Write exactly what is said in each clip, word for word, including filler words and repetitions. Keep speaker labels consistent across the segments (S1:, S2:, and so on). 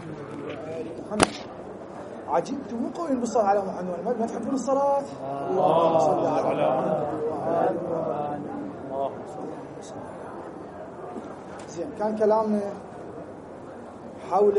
S1: محمد عجبت مو قوي بالصلاة على محمد، ما تحبون الصلاة؟ اللهم صل على محمد. زين، كان كلامنا حول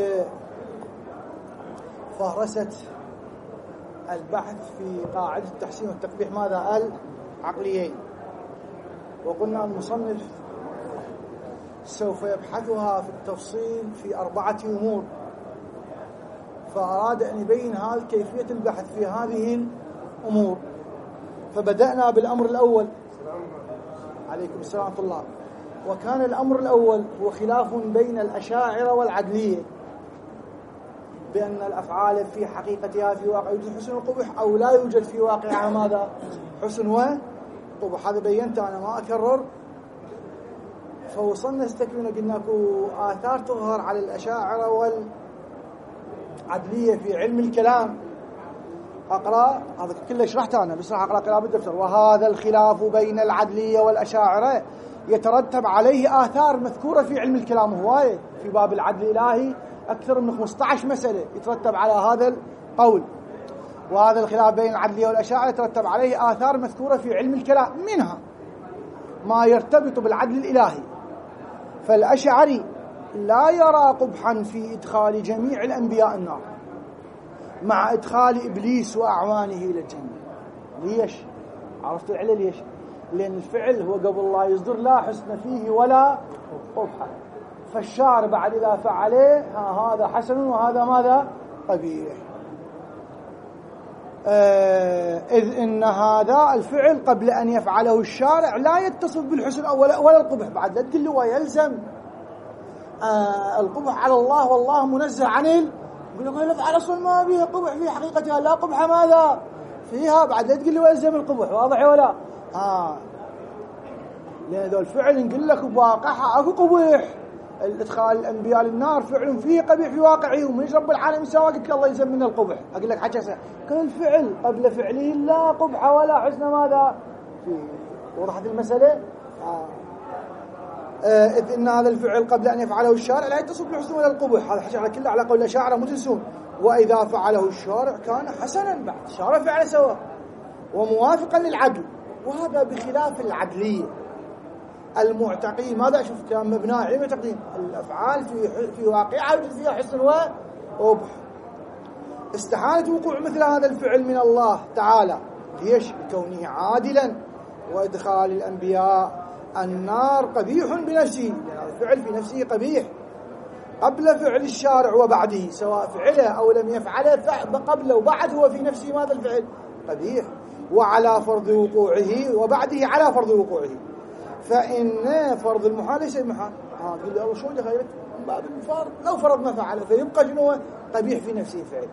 S1: فهرسة البحث في قاعدة التحسين والتقبيح ماذا؟ العقليين. وقلنا المصنف سوف يبحثها في التفصيل في أربعة أمور، فأراد أن يبين هذه كيفية البحث في هذه الأمور. فبدأنا بالأمر الأول. عليكم السلام ورحمة الله. وكان الأمر الأول هو خلاف بين الأشاعرة والعدلية، بأن الأفعال في حقيقتها في واقع يوجد حسن وقبح أو لا يوجد في واقعها ماذا؟ حسن وقبح. هذا بينت أنا ما أكرر. فوصلنا استكملنا قلنا اكو آثار تظهر على الأشاعرة والعدلية في علم الكلام. أقرأ هذا كله شرحت أنا، بس راح أقرأ كلام الدكتور. وهذا الخلاف بين العدلية والأشاعرة يترتب عليه آثار مذكورة في علم الكلام هواية. في باب العدل الإلهي أكثر من خمسة عشر مسألة يترتب على هذا القول. وهذا الخلاف بين العدلية والأشاعرة يترتب عليه آثار مذكورة في علم الكلام، منها ما يرتبط بالعدل الإلهي. فالأشعري لا يرى قبحا في إدخال جميع الأنبياء النار مع إدخال إبليس وأعوانه إلى الجنة. ليش؟ عرفت العلة ليش؟ لأن الفعل هو قبل لا يصدر لا حسن فيه ولا قبحا، فالشارع بعد إذا فعله هذا حسن وهذا ماذا؟ قبيح. آه إذ إن هذا الفعل قبل أن يفعله الشارع لا يتصف بالحسن ولا, ولا القبح. بعد لا تقول له ويلزم آه القبح على الله والله منزه عن ال يقول لك الأفعال أصلا ما بها قبح في حقيقتها، لا قبح ماذا فيها. بعد لا تقول له ويلزم القبح. واضح ولا؟ آه لأن ذو الفعل نقول لك بواقعها أكو قبح. الإدخال الأنبياء للنار فعل فيه قبيح في واقعه، ومن رب العالمين سوا قلت الله يلزم من القبح. أقول لك حاجة سهل، كل الفعل قبل فعله لا قبح ولا حسن ماذا فيه. وضحت المسألة؟ آه. آه إذ إن هذا الفعل قبل أن يفعله الشارع لا يتصف بالحسن ولا القبح. هذا حاجة على كله على قول الأشاعرة مو تنسون. وإذا فعله الشارع كان حسنا، بعد الشارع فعله سوا وموافقا للعدل. وهذا بخلاف العدلية المعتقين. ماذا أشوف كلام مبنى علم تقديم الأفعال في في واقعها يوجد فيها حسن وقبح. استحالة وقوع مثل هذا الفعل من الله تعالى. ليش؟ لكونه عادلا. وإدخال الأنبياء النار قبيح بنفسه، لأن هذا الفعل في نفسه قبيح قبل فعل الشارع وبعده، سواء فعله أو لم يفعله قبل وبعد هو في نفسه ماذا الفعل قبيح. وعلى فرض وقوعه وبعده على فرض وقوعه. فإن فرض المحال ليس المحال. ها تقول لي الله شو دخلت من باب الفرض، لو فرضنا فعله فيبقى شنو قبيح في نفسه فعل.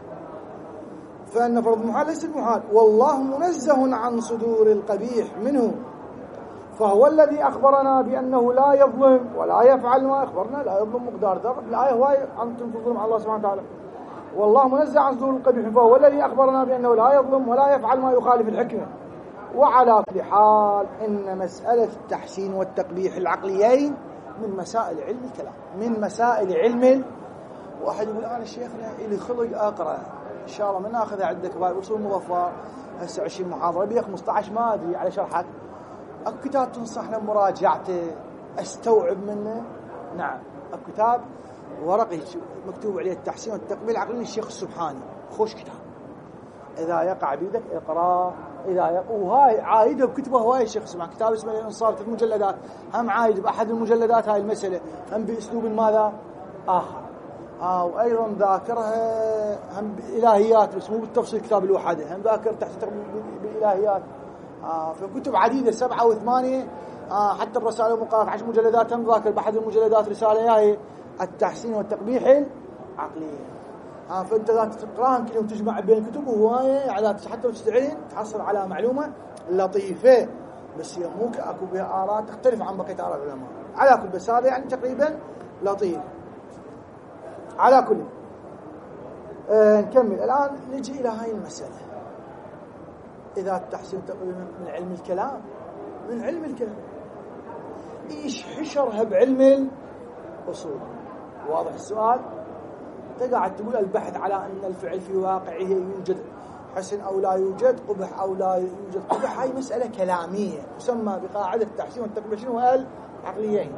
S1: فإن فرض المحال ليس المحال، والله منزه عن صدور القبيح منه. فهو الذي أخبرنا بأنه لا يظلم ولا يفعل ما أخبرنا، لا يظلم مقدار ذرة. الآية هواية أنتم تظلم على الله سبحانه وتعالى. والله منزه عن صدور القبيح، فهو الذي أخبرنا بأنه لا يظلم ولا يفعل ما يخالف الحكمة. وعلى كل حال إن مسألة التحسين والتقبيح العقليين من مسائل علم الكلام، من مسائل علم. واحد يقول أنا شيخنا إلي خلق أقرأ إن شاء الله من أخذها عندك وصول مظفر هسه عشرين محاضرة بيه خمسة عشر ما أدري على شرحك. أكو كتاب تنصحنا مراجعته أستوعب منه؟ نعم، أكو كتاب ورقي مكتوب عليه التحسين والتقبيح العقلي للشيخ السبحاني، خوش كتاب. إذا يقع بيدك اقرأ. إذا يقع وهاي عايده بكتبه هواي الشيخ السبحاني، كتاب اسمه الإنصاف ثلاث مجلدات، هم عايد بأحد المجلدات هاي المسألة، هم بأسلوب ماذا آخر. آه وأيضا ذاكرها هم بإلهيات بس مو بالتفصيل كتاب الوحدة، هم ذاكر تحت بالإلهيات. آه في كتب عديدة سبعة وثمانية، آه حتى الرسالة المقارنة عشر مجلدات هم ذاكر بأحد المجلدات رسالة هاي التحسين والتقبيح العقلي. آه فأنت ذات تقراهم كل يوم تجمع بين الكتب وهواية على حتى تستعين تحصل على معلومة لطيفة، بس هي مو أكو بها آراء تختلف عن بقية آراء العلماء على كل، بس هذا يعني تقريبا لطيف على كل. آه نكمل الآن، نجي إلى هاي المسألة. إذا التحسين تقريبا من علم الكلام، من علم الكلام إيش حشرها بعلم الأصول؟ واضح السؤال؟ أنت قاعد تقول البحث على أن الفعل في واقعه يوجد حسن أو لا يوجد، قبح أو لا يوجد قبح، هاي مسألة كلامية تسمى بقاعدة التحسين والتقبيح. شنو قال؟ عقليين.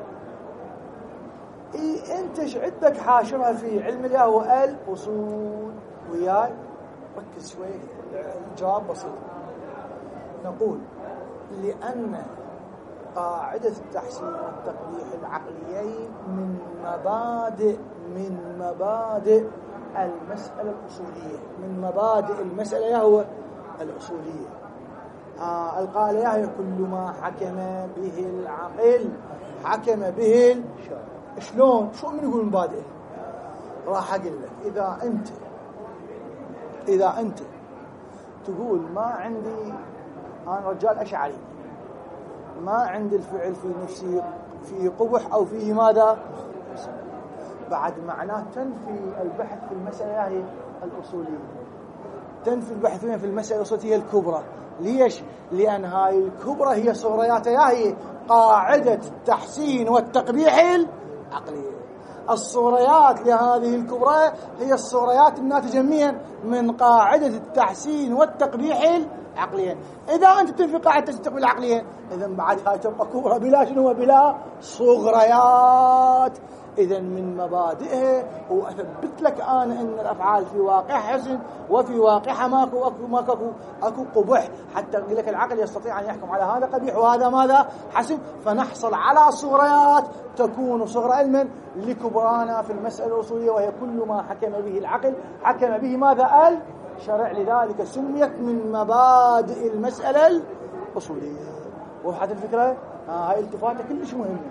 S1: إيه أنت ايش عندك حاشرها في علم الله وقال أصول وياي؟ ركز شوي، الجواب بسيط. نقول لأن قاعدة التحسين والتقبيح العقليين من مبادئ من مبادئ المسألة الأصولية، من مبادئ المسألة هو الأصولية. آه القاعدة هي كل ما حكم به العقل حكم به الشرع. شلون؟ شو من يقول مبادئ؟ راح أقول لك. إذا أنت إذا أنت تقول ما عندي، أنا رجال أشعري، ما عندي الفعل في نفسي فيه قبح أو فيه ماذا؟ بعد معناه تنفي البحث في المسألة هي الأصولية، تنفي البحث في المسألة الأصولية الكبرى. ليش؟ لأن هاي الكبرى هي صغريات، هي قاعدة التحسين والتقبيح العقلية. الصغريات لهذه الكبرى هي الصغريات الناتجة من قاعدة التحسين والتقبيح العقلية. إذا أنت تنفي قاعدة التحسين والتقبيح العقلية، إذا بعد هاي تبقى كبرى بلا شنو؟ بلا صغريات. إذا من مبادئه هو أثبت لك أنا أن الأفعال في واقع حسن وفي واقعها ماكو أكو ماكو أكو قبح، حتى أقول لك العقل يستطيع أن يحكم على هذا قبيح وهذا ماذا؟ حسن. فنحصل على صغريات تكون صغر علما لكبرانا في المسألة الأصولية، وهي كل ما حكم به العقل حكم به ماذا؟ الشرع. لذلك سميت من مبادئ المسألة الأصولية. وضحت الفكرة؟ آه هاي التفاتة كلش مهمة.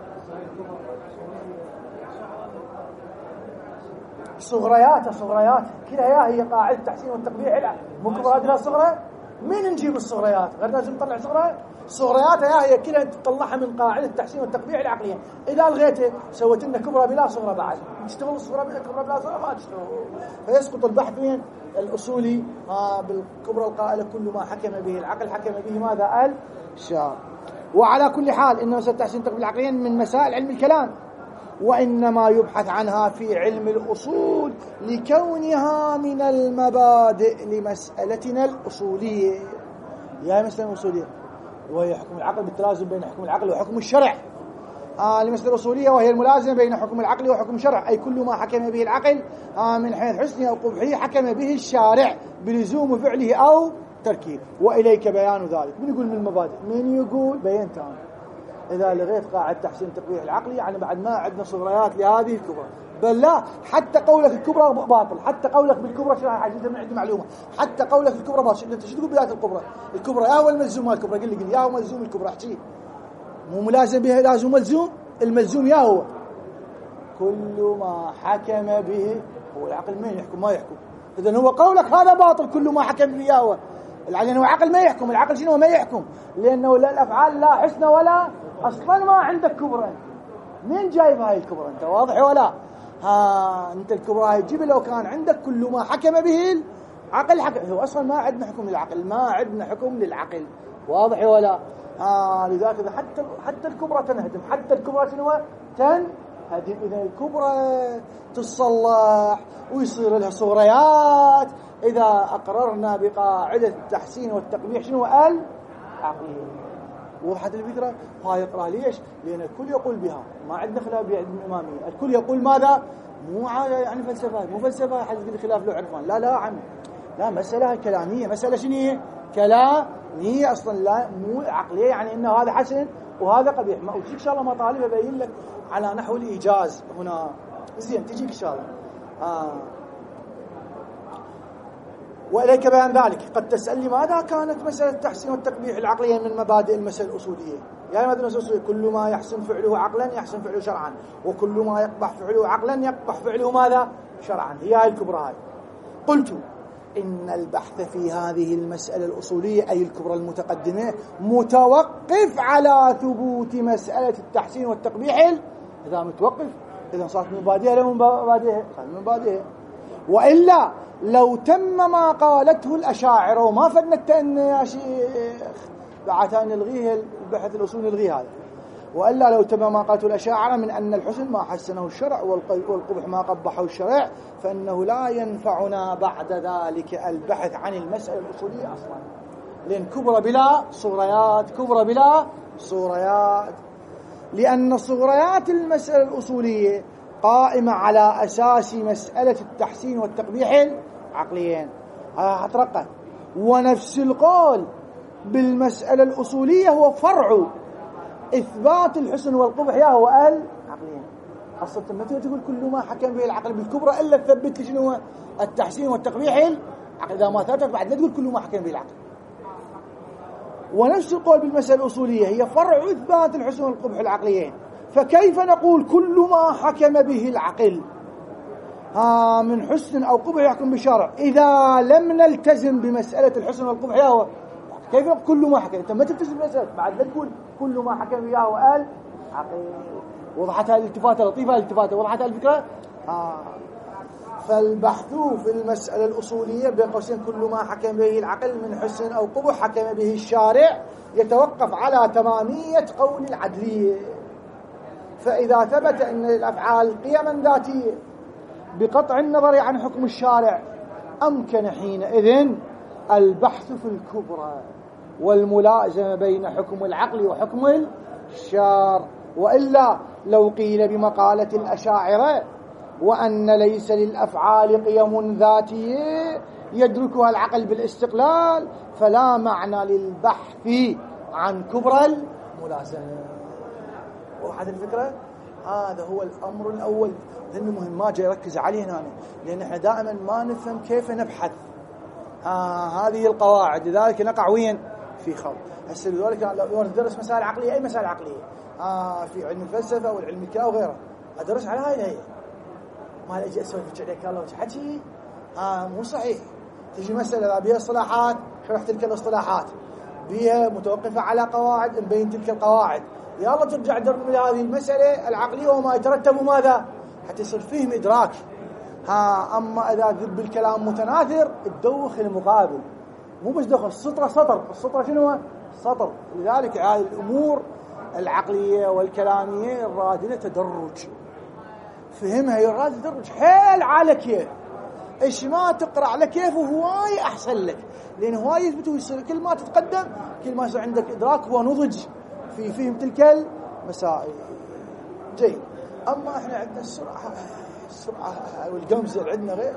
S1: صغريات صغريات كلها هي قاعدة التحسين والتقبيح. مو كبرات لها صغرى؟ مين نجيب الصغريات؟ غير لازم نطلع صغرى؟ صغرياتها هي كلها تطلعها من قاعدة التحسين والتقبيح العقلية. إذا ألغيتها سويت لنا كبرى بلا صغرى، بعد تشتغل الصغرى بلا كبرى بلا صغرى ما تشتغل. فيسقط البحث من الأصولي آه بالكبرى القائلة كل ما حكم به العقل حكم به ماذا؟ الشرع. وعلى كل حال إن مسألة التحسين والتقبيح العقلية من مسائل علم الكلام، وإنما يبحث عنها في علم الأصول لكونها من المبادئ لمسألتنا الأصولية. يا مسألة الأصولية وهي حكم العقل بالتلازم بين حكم العقل وحكم الشرع. آه لمسألة الأصولية وهي الملازمة بين حكم العقل وحكم الشرع، أي كل ما حكم به العقل آه من حيث حسنه أو قبحه حكم به الشارع بلزوم فعله أو تركه. وإليك بيان ذلك. من يقول من المبادئ؟ من يقول بيان تام. إذا لغيت قاعدة تحسين التقبيح العقلي يعني بعد ما عندنا صغريات لهذه الكبرى. بل لا، حتى قولك الكبرى باطل، حتى قولك بالكبرى شو حاجة من عندي معلومة، حتى قولك الكبرى باطل. انت شو تقول بذات الكبرى؟ الكبرى يا هو الملزوم الكبرى؟ قل لي قل يا هو ملزوم الكبرى، احكي مو ملازم بها، لازم ملزوم. الملزوم يا هو كل ما حكم به هو العقل. مين يحكم؟ ما يحكم. إذن هو قولك هذا باطل، كل ما حكم به يا هو. لأنه عقل ما يحكم. العقل شنو ما يحكم؟ لأنه لا الأفعال لا حسن ولا أصلا ما عندك كبرى. مين جايب هاي الكبرى أنت؟ واضح ولا؟ ها أنت الكبرى هاي تجيب لو كان عندك كل ما حكم به العقل حكم. هو أصلا ما عندنا حكم للعقل، ما عندنا حكم للعقل. واضح ولا؟ ها لذلك حتى حتى الكبرى تنهدم، حتى الكبرى شنو؟ تنهدم. إذا الكبرى تصلح ويصير لها صغريات إذا أقررنا بقاعدة التحسين والتقبيح شنو؟ قال عقلية. وضحت الفكرة؟ هاي يقرأ ليش؟ لأن الكل يقول بها، ما عندنا خلاف بالإمامية. الكل يقول ماذا؟ مو يعني فلسفة، مو فلسفة حسب الخلاف له عرفان. لا لا عم لا، مسألة كلامية. مسألة شنو هي؟ كلامية أصلا، لا مو عقلية. يعني إنه هذا حسن وهذا قبيح. ما أجيك إن شاء الله مطالب أبين لك على نحو الإيجاز هنا. زين تجيك إن شاء الله. آه. وإليك بيان ذلك. قد تسأل لماذا كانت مسألة التحسين والتقبيح العقلية من مبادئ المسألة الأصولية؟ يعني ماذا المسألة الأصولية؟ كل ما يحسن فعله عقلا يحسن فعله شرعا، وكل ما يقبح فعله عقلا يقبح فعله ماذا؟ شرعا. هي هاي الكبرى هاي. قلت إن البحث في هذه المسألة الأصولية أي الكبرى المتقدمة متوقف على ثبوت مسألة التحسين والتقبيح. إذا متوقف إذا صارت من مبادئها لو من مبادئها صارت من مبادئها. وإلا لو تم ما قالته الأشاعرة وما فدنا التأني يا شيخ بعدها نلغيه البحث الأصولي، نلغيه هذا. وإلا لو تم ما قالته الأشاعرة من أن الحسن ما حسنه الشرع والقبح ما قبحه الشرع، فإنه لا ينفعنا بعد ذلك البحث عن المسألة الأصولية أصلا، لأن كبر بلا صغريات، كبر بلا صغريات، لأن صغريات المسألة الأصولية قائمة على أساس مسألة التحسين والتقبيح العقليين. هذا هترقى. ونفس القول بالمسألة الأصولية هو فرع إثبات الحسن والقبح يا هو العقليين. أصلا ما تقول كل ما حكم به العقل بالكبرى إلا تثبت لي شنو التحسين والتقبيح العقل، إذا ما ثبت بعد لا تقول كل ما حكم به العقل. ونفس القول بالمسألة الأصولية هي فرع إثبات الحسن والقبح العقليين. فكيف نقول كل ما حكم به العقل ها من حسن أو قبح يحكم بالشرع إذا لم نلتزم بمسألة الحسن والقبح يا هو؟ كيف نقول كل ما حكم؟ أنت ما تلتزم بمسألة بعد لا تقول كل ما حكم به هو العقل. وضحت هذه الالتفاتة لطيفة، الالتفاتة وضحت هذه الفكرة. آه. فالبحث في المسألة الأصولية بين قوسين كل ما حكم به العقل من حسن أو قبح حكم به الشارع يتوقف على تمامية قول العدلية. فإذا ثبت أن الأفعال قيما ذاتية بقطع النظر عن حكم الشارع أمكن حينئذ البحث في الكبرى والملازمة بين حكم العقل وحكم الشارع. وإلا لو قيل بمقالة الأشاعرة وأن ليس للأفعال قيم ذاتية يدركها العقل بالاستقلال فلا معنى للبحث عن كبرى الملازمة. وهذه الفكرة هذا هو الأمر الأول، لأنه مهم ما جاي يركز عليه هنا، لأن احنا دائما ما نفهم كيف نبحث آه هذه القواعد، لذلك نقع وين في خلط. هسه لذلك لو ندرس مسائل عقلية، أي مسائل عقلية آه في علم الفلسفة أو العلم الكلام وغيره، أدرس على هاي الهيئة ما أجي أسولف عليك الله حكي آه مو صحيح. تجي مسألة بها اصطلاحات، شرح تلك الاصطلاحات بها متوقفة على قواعد، نبين تلك القواعد، يلا ترجع درب هذه المسألة العقلية وما يترتب ماذا حتى يصير فهم إدراك. ها أما إذا ذب الكلام متناثر تدوخ المقابل، مو بس دخل السطرة سطر، السطرة شنو سطر. لذلك هذه الأمور العقلية والكلامية الرادلة تدرج، فهمها يراد تدرج حيل على كيف إيش ما تقرأ على كيف وهواي أحسن لك، لأن هواي يثبت ويصير كل ما تتقدم كل ما يصير عندك إدراك ونضج في فهم تلك المسائل. جيد. أما إحنا عندنا السرعة السرعة والقمزة، عندنا غير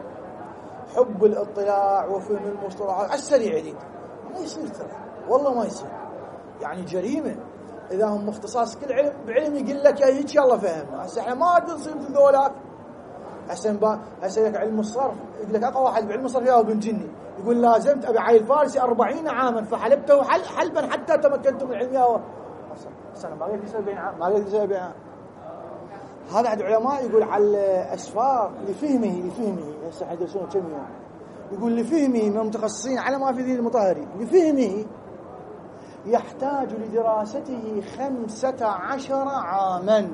S1: حب الاطلاع وفهم المصطلحات على السريع يريد، ما يصير ترى والله ما يصير، يعني جريمة إذا هم مختصاص كل علم بعلم يقول لك يا هيك يلا فهم. هسه إحنا ما نصير مثل ذولاك. هسه هسه لك علم الصرف يقول لك أقوى واحد بعلم الصرف يا ابن جني، يقول لازمت أبي عيل فارسي أربعين عاما فحلبته حل حلبا حتى تمكنت من علم يا أنا ما قلت لي سبعين عام، ما قلت لي سبعين عام. هذا عند علماء يقول على الأسفار لفهمه لفهمه هسه حيدرسونه كم يوم، يقول لفهمه من المتخصصين على ما في ذي المطهري، لفهمه يحتاج لدراسته خمسة عشر عاما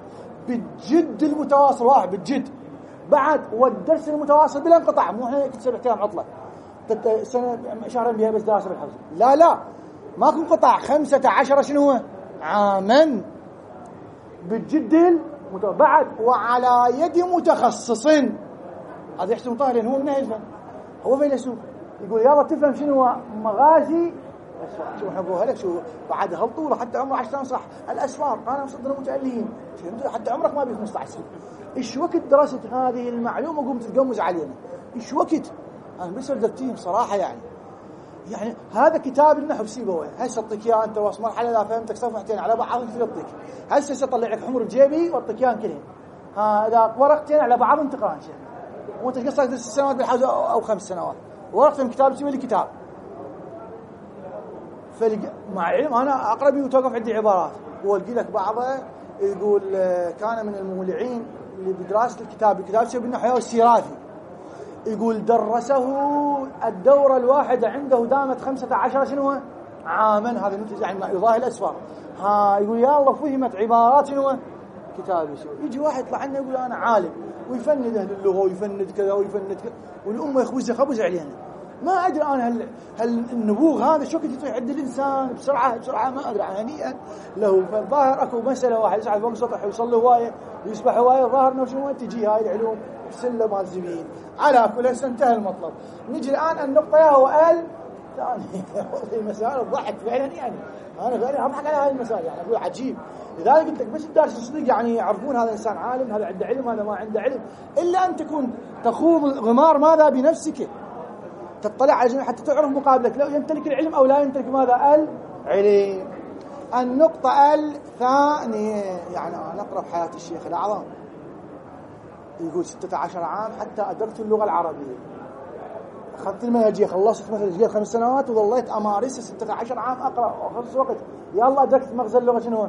S1: بالجد المتواصل، واحد بالجد بعد والدرس المتواصل بلا انقطاع، مو احنا كنت سبع ايام عطله سنه شهرين بها بس دراسه بالحوزه، لا لا ماكو انقطاع، خمسة عشر شنو عاما بالجد المتواصل بعد وعلى يد متخصص. هذا يحسن طاهر لأنه هو من أهل الفن، هو فيلسوف، يقول يلا تفهم شنو مغازي شو حبوها لك شو بعد هالطول حتى عمره عشر سنين صح الأسفار أنا مصدر متألهين حتى عمرك ما بيه خمسة عشر سنة. إيش وقت درست هذه المعلومة قمت تقمز علينا؟ إيش وقت؟ أنا بس ردتين صراحة يعني يعني هذا كتاب النحو سيبويه هسه اعطيك اياه انت واصل مرحله اذا فهمتك صفحتين على بعض في اعطيك هسه اطلع لك حمر بجيبي واعطيك اياهم كلهم هذا ورقتين على بعض تقرا ان شاء الله وانت قصدك ست سنوات بالحوزه او خمس سنوات ورقه من كتاب سيبي لي كتاب مع العلم انا اقربي وتوقف عندي عبارات والقي لك بعضها يقول كان من المولعين اللي بدراسه الكتاب الكتاب سيبي النحو والسيرافي يقول درسه الدورة الواحدة عنده دامت خمسة عشر شنو عاما هذا مثل يعني يضاهي الأسفار ها يقول يا الله فهمت عبارات شنو كتابي شو يجي واحد يطلع لنا يقول أنا عالم ويفند أهل اللغة ويفند كذا ويفند كذا والأمة يخبز خبز علينا ما أدري أنا هل, هل النبوغ هذا شو كنت يطيح عند الإنسان بسرعة بسرعة ما أدري هنيئا له. فالظاهر أكو مسألة واحد يسعد فوق سطح ويصلي هواية ويسبح هواية، الظاهر إنه شنو تجي هاي العلوم السلة مال زبين. على كل هسه انتهى المطلب. نجي الآن النقطة يا هو ال ثاني. والله مسائل الضحك فعلا، يعني أنا فعلا أضحك على هاي المسائل، يعني أقول عجيب. لذلك قلت لك بس الدارس الصديق يعني يعرفون هذا الإنسان عالم، هذا عنده علم، هذا ما عنده علم، إلا أن تكون تخوض الغمار ماذا بنفسك، تطلع على جميع حتى تعرف مقابلك لو يمتلك العلم أو لا يمتلك ماذا العلم. النقطة الثانية، يعني أنا أقرأ بحياة الشيخ الأعظم يقول ستة عشر عام حتى أدركت اللغة العربية. أخذت المنهجية، خلصت مثلا خمس سنوات وظليت أمارسها ستة عشر عام أقرأ وأخلص وقت، يلا أدركت مغزى اللغة شنو.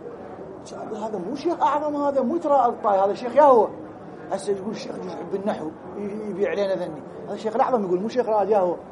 S1: هذا مو شيخ أعظم، هذا مو ترى الطاي، هذا شيخ يا هو. هسه يقول الشيخ يحب النحو يبيع علينا ذني، هذا الشيخ الأعظم يقول مو شيخ راد يا هو.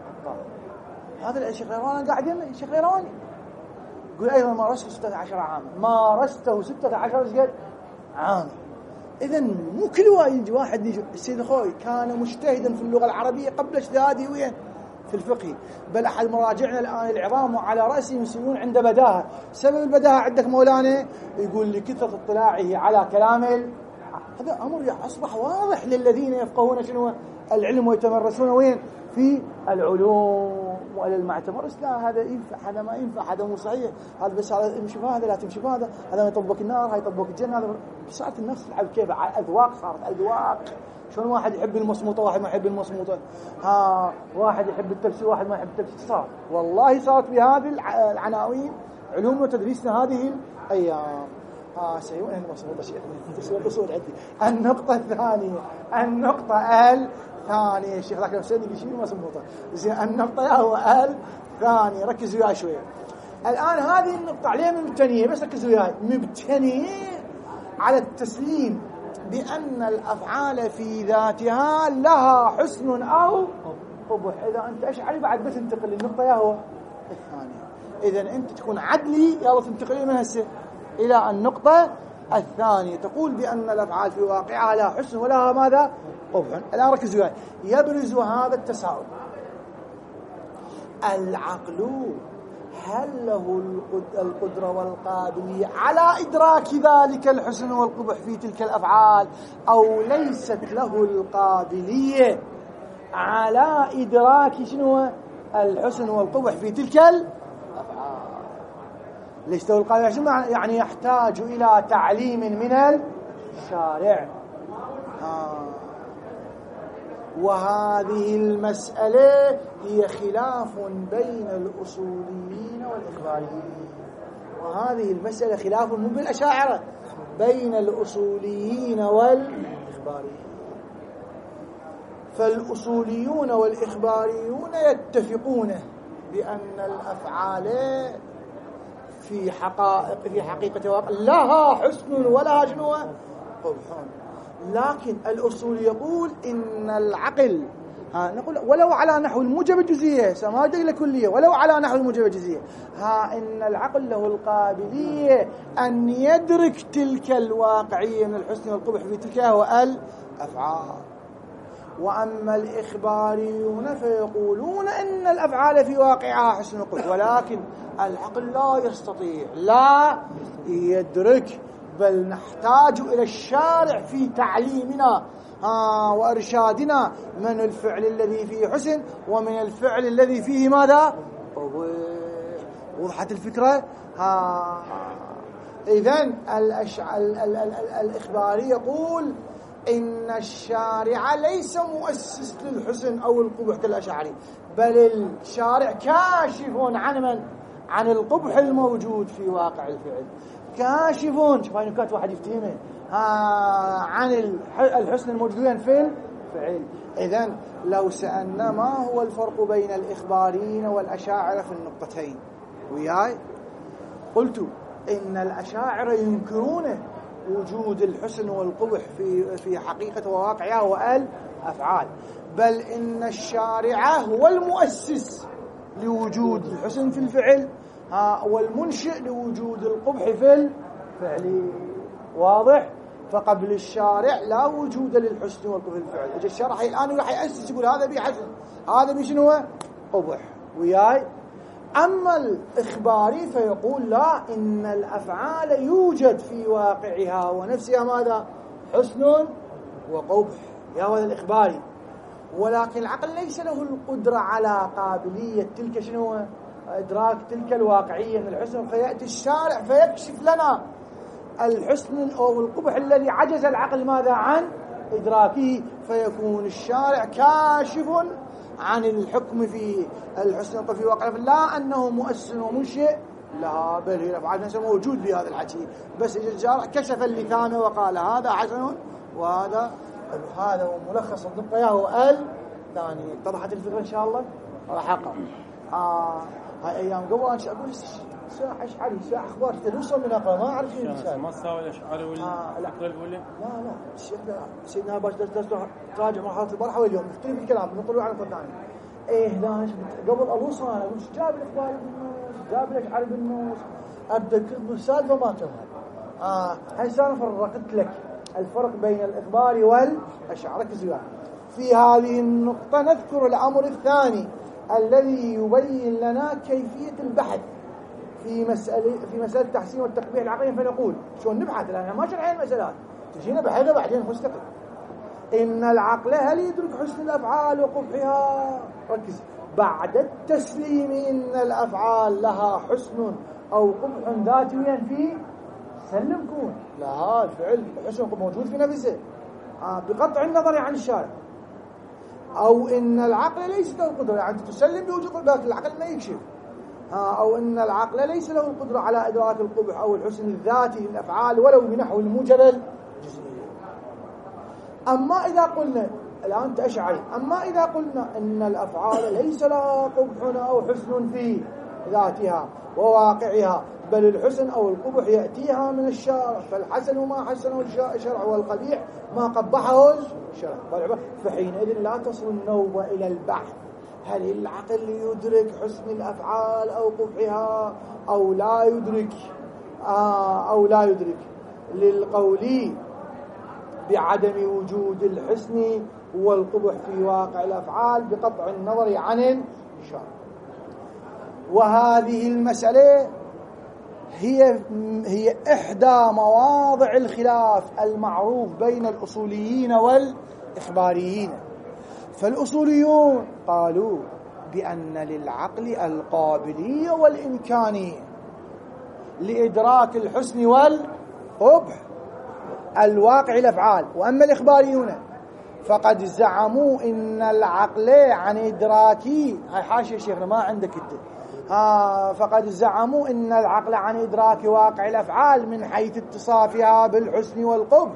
S1: هذا الشيخ الغيرواني قاعد يمه الشيخ الغيرواني يقول أيضا مارسته ستة عشر عام، مارسته ستة عشر عام. إذن مو كل واحد واحد يجي. السيد خوي كان مجتهدا في اللغة العربية قبل اجتهاده وين في الفقه، بل أحد مراجعنا الآن العظام وعلى رأسهم يسيرون عند بداهة. سبب البداهة عندك مولانا يقول لكثرة اطلاعه على كلام. هذا أمر أصبح واضح للذين يفقهون شنو العلم ويتمرسون وين في العلوم. وعلى المعتبر لا هذا ينفع هذا ما ينفع هذا مو صحيح، هذا بس هذا يمشي هذا لا تمشي هذا، هذا ما يطبق النار هاي يطبق الجنة. هذا صارت النفس تلعب كيف أذواق، صارت أذواق. شلون واحد يحب المصموطة واحد ما يحب المصموطة، ها واحد يحب التفسير واحد ما يحب التفسير. صار والله صارت بهذه العناوين علوم وتدريسنا هذه الأيام. ها سيئون المصموطة شيء تسوي قصور عندي. النقطة الثانية، النقطة ال ثاني الشيخ ذاك الحسين يشيل مصموطة. زين النقطة هو الثاني، ركزوا وياي شوية. الآن هذه النقطة عليها مبتنية، بس ركزوا وياي، مبتنية على التسليم بأن الأفعال في ذاتها لها حسن أو قبح. إذا أنت أشعري بعد بس انتقل للنقطة يا هو الثانية. إذا أنت تكون عدلي يلا تنتقلي من هسه إلى النقطة الثانية، تقول بأن الأفعال في واقعها لها حسن ولها ماذا قبح. الآن ركزوا وياي. يبرز هذا التساؤل: العقل هل له القدرة والقابلية على إدراك ذلك الحسن والقبح في تلك الأفعال، أو ليست له القابلية على إدراك شنو الحسن والقبح في تلك الأفعال؟ ليس له القابلية يعني يحتاج إلى تعليم من الشارع. آه. وهذه المسألة هي خلاف بين الأصوليين والإخباريين. وهذه المسألة خلاف مو بالأشاعرة، بين الأصوليين والإخباريين. فالأصوليون والإخباريون يتفقون بأن الأفعال في حقائق في حقيقة واقع لها حسن ولها شنو قبح. لكن الأصول يقول إن العقل، ها نقول ولو على نحو الموجب الجزئية، سما دليل كلية، ولو على نحو الموجب الجزئية، ها إن العقل له القابلية أن يدرك تلك الواقعية من الحسن والقبح في تلك الأفعال. وأما الإخباريون فيقولون إن الأفعال في واقعها حسن وقبح، ولكن العقل لا يستطيع لا يدرك، بل نحتاج إلى الشارع في تعليمنا آه وإرشادنا من الفعل الذي فيه حسن ومن الفعل الذي فيه ماذا قبح. وضحت الفكرة؟ ها إذن الأش... ال... ال... ال... الإخباري يقول إن الشارع ليس مؤسس للحسن أو القبح كالأشعري، بل الشارع كاشف عن من؟ عن القبح الموجود في واقع الفعل، كاشفون. شوف هاي نكات واحد يفتهمها عن الحسن الموجود في الفعل. إذن لو سألنا ما هو الفرق بين الإخباريين والأشاعرة في النقطتين وياي، قلت إن الأشاعرة ينكرون وجود الحسن والقبح في في حقيقة وواقعها والأفعال، بل إن الشارع هو المؤسس لوجود الحسن في الفعل ها والمنشئ لوجود القبح في الفعل. واضح؟ فقبل الشارع لا وجود للحسن والقبح الفعل. اجى الشارع الآن راح يأسس يقول هذا بيه حسن، هذا بيه شنو هو؟ قبح. وياي؟ أما الإخباري فيقول لا، إن الأفعال يوجد في واقعها ونفسها ماذا؟ حسن وقبح. يا هذا الإخباري. ولكن العقل ليس له القدرة على قابلية تلك شنو؟ إدراك تلك الواقعية من الحسن، فيأتي الشارع فيكشف لنا الحسن أو القبح الذي عجز العقل ماذا؟ عن إدراكه، فيكون الشارع كاشف عن الحكم في الحسن والقبح في واقع، لا أنه مؤسس ومنشئ، لا، بل هي الأفعال نفسها موجود في هذا الحكي، بس الشارع كشف اللثام وقال هذا حسن وهذا. هذا هو ملخص النقطة هو الثاني. اتضحت الفكرة إن شاء الله؟ راح أقرأ. آه هاي أيام قبل أن أقول ساعة أشعري ساعة أخبار تدوسهم من أقرأ ما أعرف شيء ساعة ما
S2: تساوي الأشعري والفكرة الأولى.
S1: لا لا الشيخ سيدنا باش درس تراجع مرحلة البارحة واليوم نختلف الكلام نقول على نقطة ثانية. إيه لا قبل ألوص أنا أقول جاب الأخبار بالنص جاب الأشعري بالنص أبدأ كتب السالفة ما تفهم. آه هاي سنة فرقت لك الفرق بين الإخبار والأشعري كزيان. في هذه النقطة نذكر الأمر الثاني الذي يبين لنا كيفية البحث في مسألة في مسألة التحسين والتقبيح العقلي. فنقول شلون نبحث، لأننا ما شرحين المسألة تجينا بحثها بعدين مستقل. إن العقل هل يدرك حسن الأفعال وقبحها؟ ركز. بعد التسليم إن الأفعال لها حسن أو قبح ذاتيا في سلم كون لا الفعل الحسن والقبح موجود في نفسه آه بقطع النظر عن الشارع، أو إن العقل ليس له القدرة، يعني تسلم بوجود ذات العقل ما يكشف، أو إن العقل ليس له القدرة على إدراك القبح أو الحسن الذاتي للأفعال ولو بنحو الموجب الجزئي. أما إذا قلنا الآن تأشعري، أما إذا قلنا إن الأفعال ليس لها قبح أو حسن في ذاتها وواقعها، بل الحسن أو القبح يأتيها من الشارع، فالحسن ما حسنه الشرع والقبيح ما قبحه الشرع، فحينئذ لا تصل النوبة إلى البحث هل العقل يدرك حسن الأفعال أو قبحها أو لا يدرك آه أو لا يدرك للقول بعدم وجود الحسن والقبح في واقع الأفعال بقطع النظر عن الشرع. وهذه المسألة هي هي إحدى مواضع الخلاف المعروف بين الأصوليين والإخباريين. فالأصوليون قالوا بأن للعقل القابلية والإمكانية لإدراك الحسن والقبح الواقع الأفعال، وأما الإخباريون فقد زعموا إن العقل عن إدراكي هاي حاشية شيخنا ما عندك انت ها فقد زعموا إن العقل عن إدراك واقع الأفعال من حيث اتصافها بالحسن والقبح،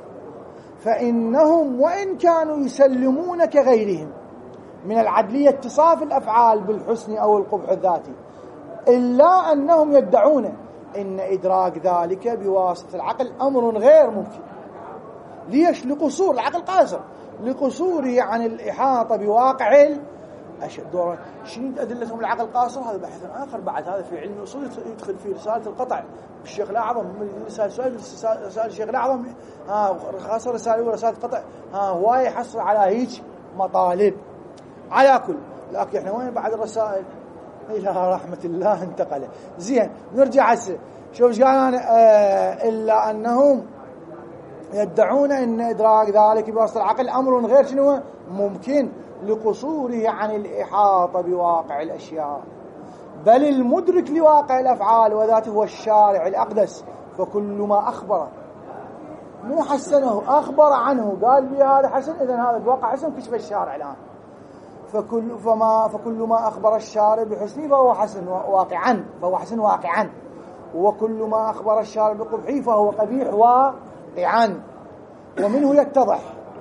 S1: فإنهم وإن كانوا يسلمون كغيرهم من العدلية اتصاف الأفعال بالحسن أو القبح الذاتي، إلا أنهم يدعون إن إدراك ذلك بواسطة العقل أمر غير ممكن. ليش؟ لقصور العقل قاصر، لقصوره عن الإحاطة بواقع الأشياء. دورا شنو أدلتهم العقل قاصر؟ هذا بحث آخر بعد، هذا في علم الأصول يدخل في رسالة القطع الشيخ الأعظم، رسالة رسالة الشيخ الأعظم ها خاصة رسالة ورسالة قطع ها هو يحصل على هيك مطالب. على كل لكن إحنا وين بعد الرسائل إلى رحمة الله انتقل. زين نرجع هسه شوف ايش قال أنا آه إلا أنهم يدعون أن إدراك ذلك بواسطة العقل أمر غير شنو ممكن لقصوره عن الإحاطة بواقع الأشياء، بل المدرك لواقع الأفعال وذاته هو الشارع الأقدس، فكل ما أخبر مو حسنه أخبر عنه قال لي هذا حسن إذن هذا بواقع حسن كشف الشارع الآن، فكل فما فكل ما أخبر الشارع بحسنه فهو حسن واقعا فهو حسن واقعا، وكل ما أخبر الشارع بقبحه فهو قبيح واقعا. ومنه يتضح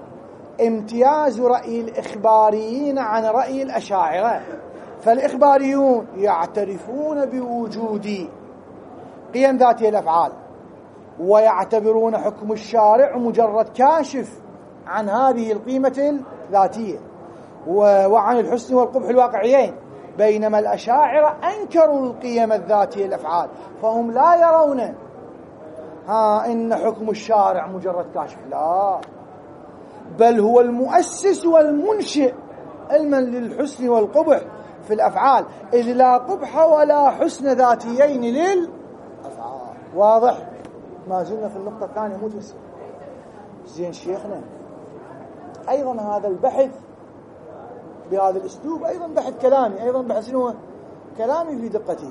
S1: امتياز رأي الإخباريين عن رأي الأشاعرة. فالإخباريون يعترفون بوجود قيم ذاتية الأفعال ويعتبرون حكم الشارع مجرد كاشف عن هذه القيمة الذاتية وعن الحسن والقبح الواقعيين، بينما الأشاعرة أنكروا القيم الذاتية الأفعال، فهم لا يرون ها إن حكم الشارع مجرد كاشف، لا، بل هو المؤسس والمنشئ علما للحسن والقبح في الأفعال، إذ لا قبح ولا حسن ذاتيين للأفعال. واضح؟ ما زلنا في النقطة الثانية مو تنسى. زين شيخنا، أيضا هذا البحث بهذا الأسلوب أيضا بحث كلامي، أيضا بحث شنو كلامي في دقته،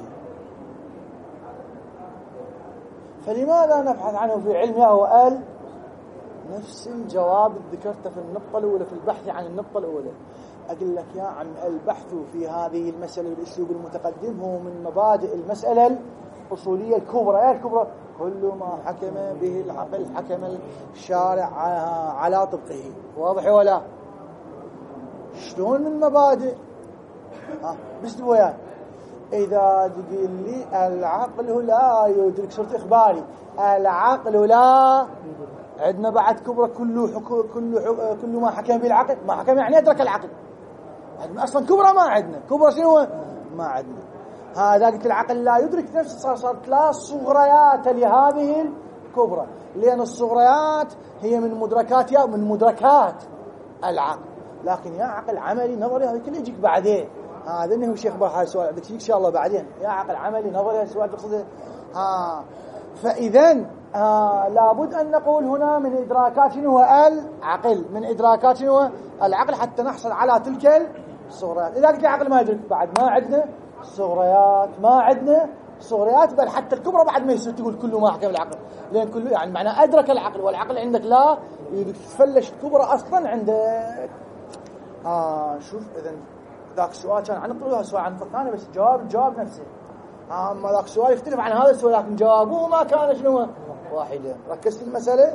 S1: فلماذا نبحث عنه في علمه؟ وقال نفس الجواب اللي ذكرته في النقطة الأولى في البحث عن النقطة الأولى. أقول لك يا عم، البحث في هذه المسألة بالأسلوب المتقدم هو من مبادئ المسألة الأصولية الكبرى. إيه الكبرى؟ كل ما حكم به العقل حكم الشارع على طبقه. واضح ولا؟ شلون من مبادئ؟ ها بس وياي، إذا تقول لي العقل لا يدرك، صرت إخباري، العقل لا، عندنا بعد كبرى كل حكو كل حكو كل ما حكم به العقل، ما حكم يعني أدرك العقل. أصلا كبرى ما عندنا، كبرى شنو؟ ما عندنا. هذا قلت العقل لا يدرك نفسه، صار صارت لا صغريات لهذه الكبرى، لأن الصغريات هي من مدركات يا من مدركات العقل، لكن يا عقل عملي نظري هذا كله يجيك بعدين. هذا انه شيخ بها هاي السؤال بدك ان شاء الله بعدين. يا عقل عملي نظري هذا السؤال تقصده. ها فاذا آه لابد ان نقول هنا من ادراكات شنو العقل، من ادراكات شنو العقل حتى نحصل على تلك الصغريات. اذا قلت العقل ما يدرك، بعد ما عندنا صغريات، ما عندنا صغريات، بل حتى الكبرى بعد ما يصير تقول كله ما حكم العقل، لان كله يعني معناه ادرك العقل، والعقل عندك لا تفلش الكبرى اصلا عندك. اه شوف، اذا ذاك السؤال كان عن نقطة، سؤال عن نقطة ثانية، بس جواب الجواب نفسه. اما ذاك السؤال يختلف عن هذا السؤال، لكن جوابه ما كان شنو واحدا. ركزت المسألة.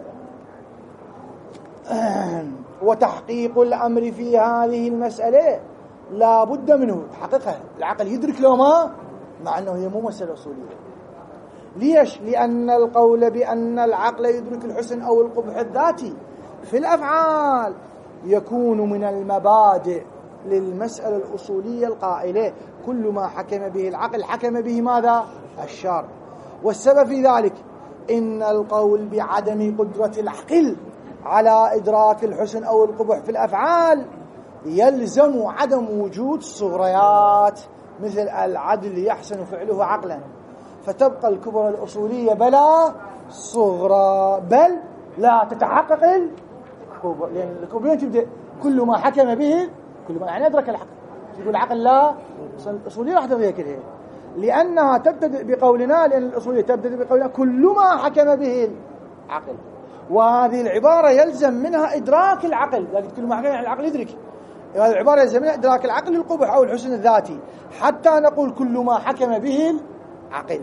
S1: وتحقيق الأمر في هذه المسألة لا بد منه تحقيقها، العقل يدرك لو ما، مع أنه هي مو مسألة أصولية. ليش؟ لأن القول بأن العقل يدرك الحسن أو القبح الذاتي في الأفعال يكون من المبادئ للمسألة الأصولية القائلة كل ما حكم به العقل حكم به ماذا؟ الشارع. والسبب في ذلك إن القول بعدم قدرة العقل على إدراك الحسن أو القبح في الأفعال يلزم عدم وجود صغريات مثل العدل يحسن فعله عقلا، فتبقى الكبرى الأصولية بلا صغرى، بل لا تتحقق الكبرى، لأن الكبرى تبدأ كل ما حكم به، كل ما يعني أدرك العقل، يقول العقل لا، الأصولية راح تضيع كلها، لأنها تبتدئ بقولنا، لأن الأصولية تبتدئ بقولنا كل ما حكم به العقل، وهذه العبارة يلزم منها إدراك العقل، لكن كل ما حكم يعني العقل يدرك، هذه العبارة يلزم منها إدراك العقل للقبح أو الحسن الذاتي، حتى نقول كل ما حكم به العقل.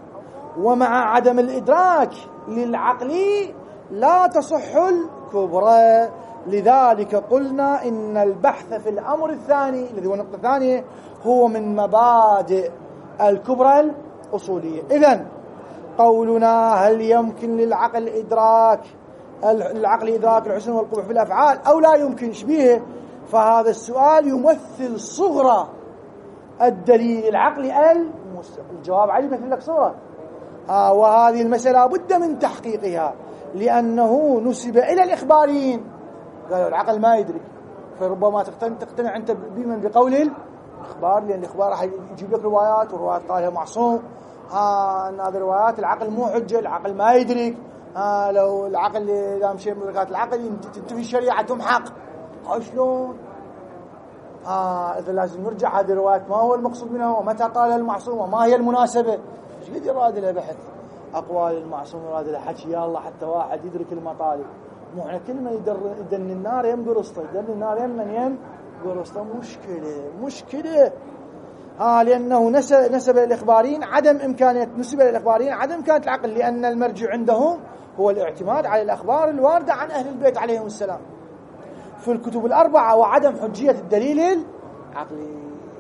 S1: ومع عدم الإدراك للعقل لا تصح الكبرى، لذلك قلنا إن البحث في الأمر الثاني الذي هو النقطة الثانية هو من مبادئ الكبرى الأصولية. إذن قولنا هل يمكن للعقل إدراك العقل إدراك الحسن والقبح في الأفعال أو لا يمكن شبيه، فهذا السؤال يمثل صغرى الدليل العقلي المستقل. الجواب عليه يمثل لك صغرى، آه وهذه المسألة بد من تحقيقها، لأنه نسب إلى الإخباريين قالوا العقل ما يدرك، فربما تقتنع, تقتنع أنت بمن بقول الإخبار، لأن الإخبار راح يجيب لك روايات، والروايات قالها معصوم، آه أن هذه الروايات العقل مو حجة، العقل ما يدرك، آه لو العقل إذا مشي مدركات العقل تنتفي الشريعة تمحق. شلون؟ آه إذا لازم نرجع هذه الروايات ما هو المقصود منها، ومتى قالها المعصوم، وما هي المناسبة. ايش قد يراد لها بحث أقوال المعصوم، يراد لها حكي يا الله حتى واحد يدرك المطالب، مو احنا كلمة يدن النار يم قرصته، يدن النار يم من يم قرصته، مشكلة مشكلة. آه لأنه نسب, نسب الإخباريين عدم إمكانية، نسب الإخباريين عدم إمكانية العقل، لأن المرجع عندهم هو الاعتماد على الأخبار الواردة عن أهل البيت عليهم السلام في الكتب الأربعة، وعدم حجية الدليل العقلي.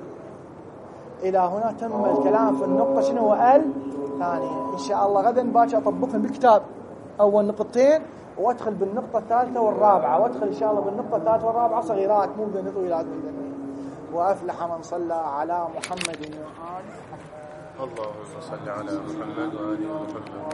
S1: إلى هنا تم الكلام في النقطة شنو هو الثانية. إن شاء الله غدا باكر أطبقهم بالكتاب أول نقطتين، وأدخل بالنقطة الثالثة والرابعة، وأدخل إن شاء الله بالنقطة الثالثة والرابعة صغيرات مو بطويلات. وأفلح من صلى على محمد وآله.
S2: اللهم صل على محمد وآل محمد.